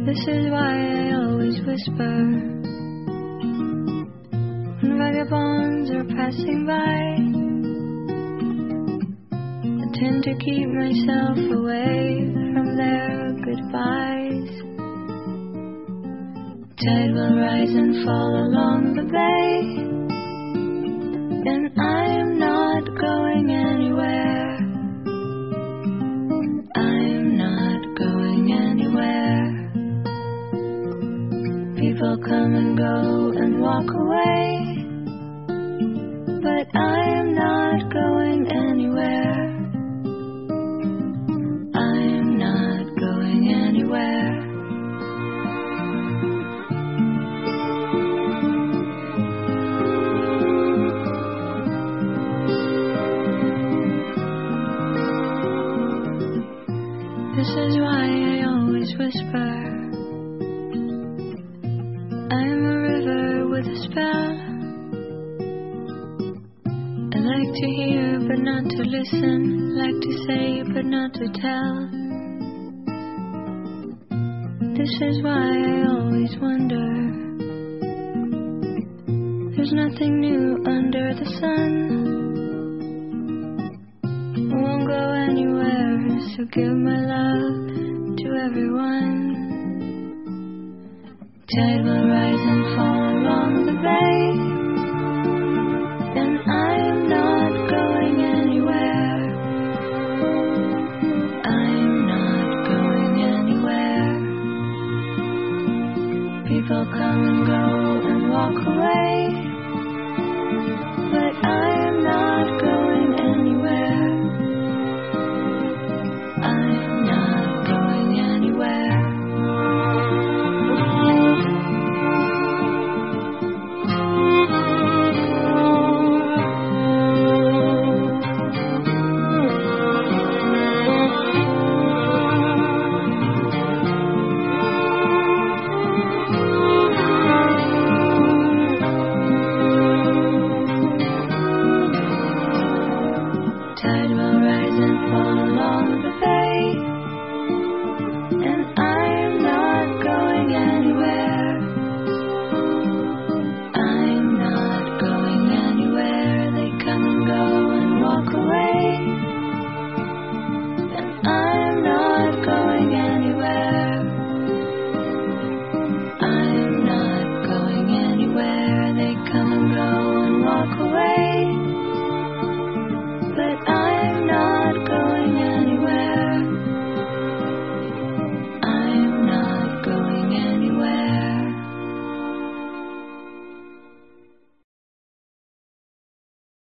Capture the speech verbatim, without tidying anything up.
This is why I always whisper when vagabonds are passing by. I tend to keep myself away from their goodbyes. Tide will rise and fall along the bay, and I am not going anywhere. I'm not going anywhere. People come and go and walk away, but I am not going anywhere. I'm not going anywhere. This is why I always whisper. I'm a river with a spell. I like to hear but not to listen, like to say but not to tell. This is why I always wonder. There's nothing new under the sun. I won't go anywhere, so give my love to everyone. Tide will rise and fall along the bay,